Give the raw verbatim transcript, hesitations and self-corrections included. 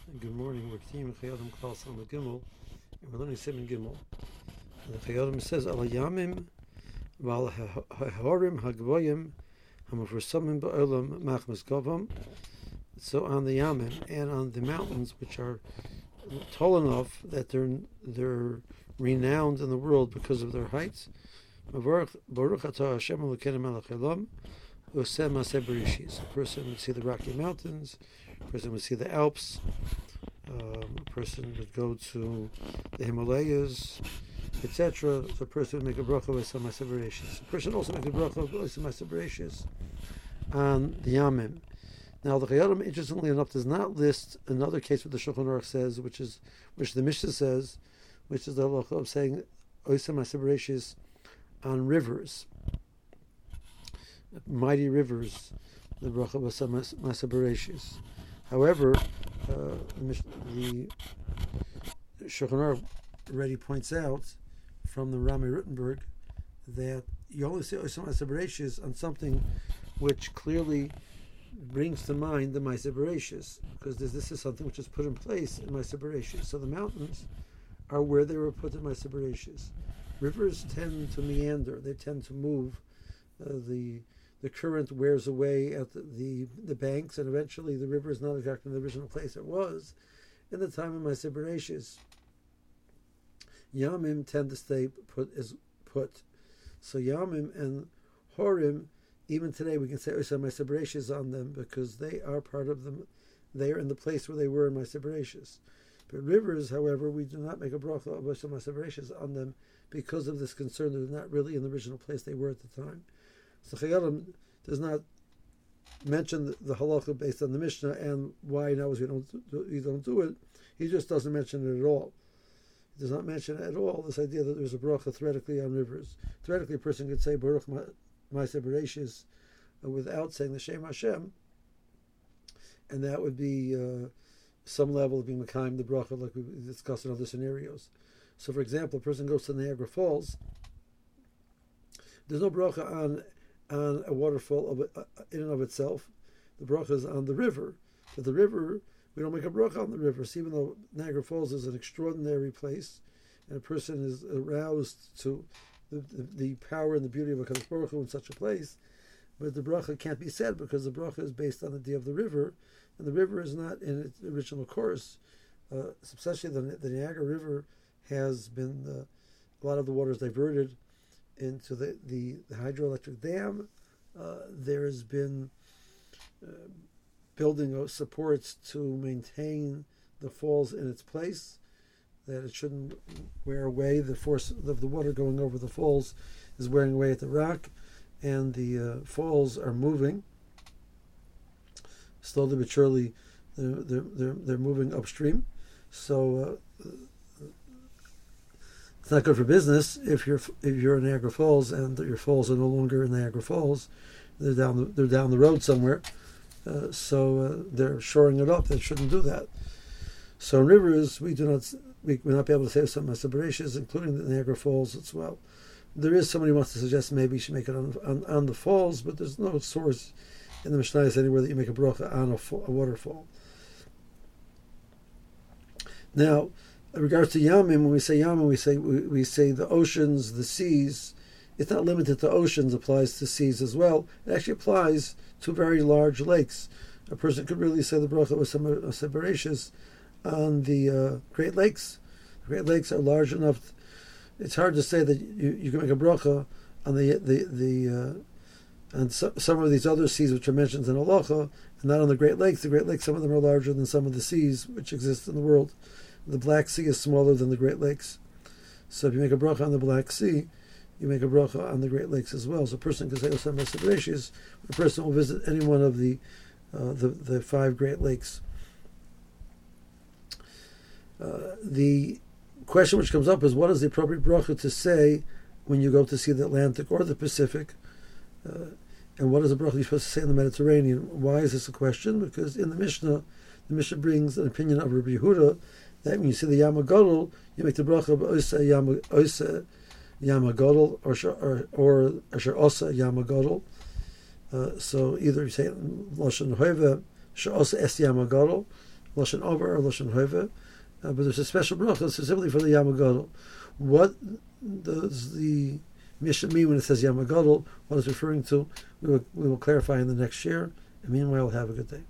Good morning. We're continuing Chayodim class on the Gimel, and we're learning Simon Gimel. And the Chayodim says, "Al Yamim, Val Hahorim Hagvoyim, Hamufursamim Ba'olam Machmas Gavam." So on the Yamim and on the mountains, which are tall enough that they're they're renowned in the world because of their heights. Baruch Atah Hashem Elokeinu Melech Haolam, Oseh Maaseh Bereshis. A person would see the Rocky Mountains. A person would see the Alps. Um, a person would go to the Himalayas, et cetera. So a person would make a bracha with some Maaseh Bereshis. A person also makes a bracha with some Maaseh Bereshis on the Yamim. Now the Chayodim, interestingly enough, does not list another case what the Shulchan Aruch says, which is which the Mishnah says, which is the halacha of saying Oseh Maaseh Bereshis on rivers, mighty rivers, the bracha was Maaseh Bereshis. However, uh, the Shulchan Aruch already points out from the Rami Rittenberg that you only say Oseh Maaseh Bereshis on something which clearly brings to mind the Maaseh Bereshis, because this, this is something which is put in place in Maaseh Bereshis. So the mountains are where they were put in Maaseh Bereshis. Rivers tend to meander; they tend to move. Uh, the the current wears away at the, the the banks, and eventually the river is not exactly in the original place it was in the time of Maaseh Bereshis. Yamim tend to stay put as put. So Yamim and Horim, even today we can say Oseh Maaseh Bereshis on them because they are part of them. They are in the place where they were in Maaseh Bereshis. But rivers, however, we do not make a bracha of Oseh Maaseh Bereshis on them because of this concern that they're not really in the original place they were at the time. So Chayodim does not mention the, the halacha based on the Mishnah and why now we don't do, we don't do it. He just doesn't mention it at all. He does not mention at all this idea that there's a bracha theoretically on rivers. Theoretically, a person could say Baruch Maaseh Bereshis without saying the Shem Hashem, and that would be uh, some level of being Mekayim the bracha, like we discussed in other scenarios. So, for example, a person goes to Niagara Falls. There's no bracha on on a waterfall of it, uh, in and of itself. The bracha is on the river. But the river, we don't make a bracha on the river. So even though Niagara Falls is an extraordinary place, and a person is aroused to the, the, the power and the beauty of a Kadosh Baruch Hu in such a place, but the bracha can't be said because the bracha is based on the day of the river, and the river is not in its original course. Uh, especially the, the Niagara River has been, uh, a lot of the water is diverted into the, the, the hydroelectric dam. Uh, there has been uh, building of supports to maintain the falls in its place, that it shouldn't wear away. The force of the water going over the falls is wearing away at the rock, and the uh, falls are moving. Slowly but surely, they're, they're, they're, they're moving upstream. So uh, it's not good for business if you're if you're in Niagara Falls and your falls are no longer in Niagara Falls. They're down the, they're down the road somewhere. Uh, so uh, they're shoring it up. They shouldn't do that. So in rivers, we do not we will not be able to say some Maaseh Bereshis, including the Niagara Falls as well. There is somebody who wants to suggest maybe you should make it on on, on the falls, but there's no source in the Mishnah anywhere that you make a bracha on a, fall, a waterfall. Now, in regards to Yamim, when we say Yamim, we say we, we say the oceans, the seas. It's not limited to oceans; applies to seas as well. It actually applies to very large lakes. A person could really say the bracha with some Maaseh Bereshis on the uh, Great Lakes. The Great Lakes are large enough. It's hard to say that you, you can make a bracha on the the the uh, on so, some of these other seas which are mentioned in Halacha, and not on the Great Lakes. The Great Lakes, some of them are larger than some of the seas which exist in the world. The Black Sea is smaller than the Great Lakes. So if you make a bracha on the Black Sea, you make a bracha on the Great Lakes as well. So a person can say Oseh Maaseh Bereshis. A person will visit any one of the uh, the, the five Great Lakes. Uh, the question which comes up is, what is the appropriate bracha to say when you go to see the Atlantic or the Pacific? Uh, and what is the bracha you're supposed to say in the Mediterranean? Why is this a question? Because in the Mishnah, the Mishnah brings an opinion of Rabbi Yehuda that when you see the Yam HaGadol, you make the bracha of Oseh Yam Oseh Yam HaGadol or or or Asher Oseh Yam HaGadol. Uh, so either you say Lashon Hoiva She'oseh Es Yam HaGadol, Lashon Over or Lashon Hove, uh, but there's a special bracha specifically for the Yom HaGadol. What does the Mishnah mean when it says Yom HaGadol? What it's referring to? We will, we will clarify in the next year. And meanwhile, have a good day.